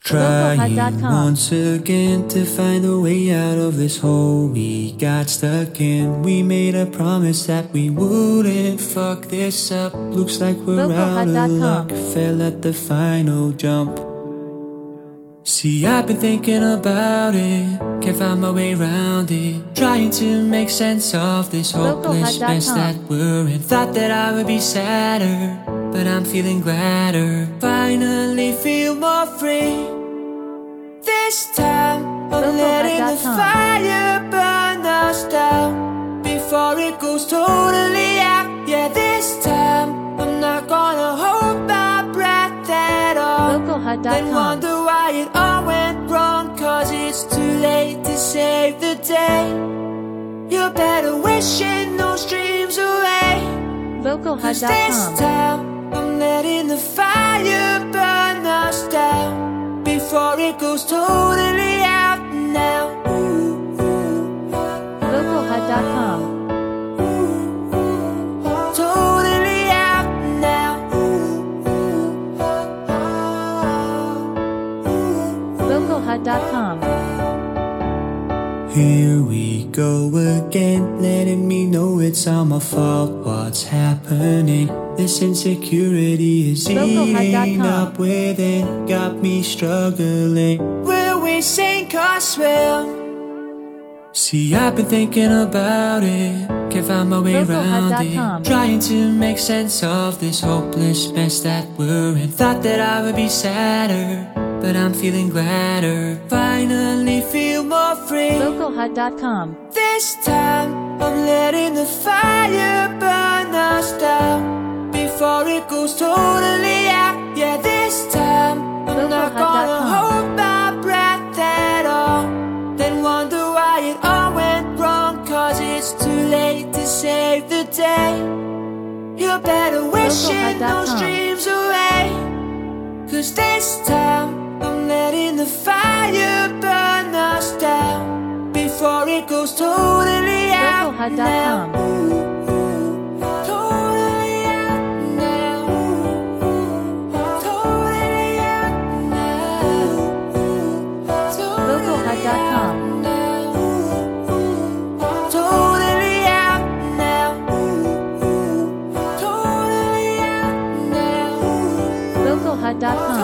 Trying once again to find a way out of this hole we got stuck in. We made a promise that we wouldn't fuck this up. Looks like we're out of luck, fell at the final jump. See, I've been thinking about it, can't find my way around it. Trying to make sense of this hopeless mess that we're in. Thought that I would be sadder, but I'm feeling gladder. Finally feel more free. This time I'm letting the fire burn us down before it goes totally out. Yeah, this time I'm not gonna hold my breath at all. Then wonder why it all went wrong, cause it's too late to save the day. You're better wishing those dreams away. Cause this time I'm letting the fire burn us down before it goes totally out now. Vocalhut.com. Totally out now. Vocalhut.com. Here we go again, letting me know it's all my fault. What's happening? This insecurity is eating up within, got me struggling. Will we sink or swim? See, I've been thinking about it, can't find my way around it. Trying to make sense of this hopeless mess that we're in. Thought that I would be sadder, but I'm feeling gladder. Finally feel more free. Vocalhut.com. This time I'm letting the fire burn us down before it goes totally out. Yeah, this time I'm not gonna hold my breath at all. Then wonder why it all went wrong, cause it's too late to save the day. You're better wishing those dreams away. Cause this time I'm letting the fire burn us down before it goes totally out now. Totally out now. Totally out now. Vocalhut.com. Totally out now. Totally out now. Vocalhut.com.